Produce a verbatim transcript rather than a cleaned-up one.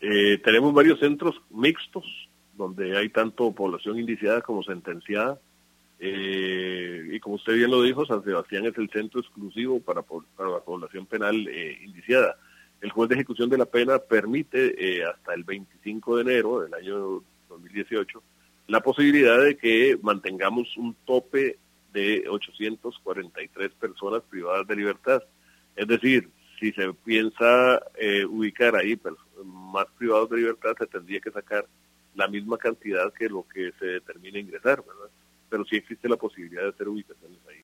Eh, tenemos varios centros mixtos, donde hay tanto población indiciada como sentenciada, eh, y como usted bien lo dijo, San Sebastián es el centro exclusivo para, para la población penal eh, indiciada. El juez de ejecución de la pena permite eh, hasta el veinticinco de enero del año dos mil dieciocho la posibilidad de que mantengamos un tope de ochocientas cuarenta y tres personas privadas de libertad. Es decir, si se piensa eh, ubicar ahí más privados de libertad, se tendría que sacar la misma cantidad que lo que se determina ingresar, ¿verdad? Pero sí existe la posibilidad de hacer ubicaciones ahí.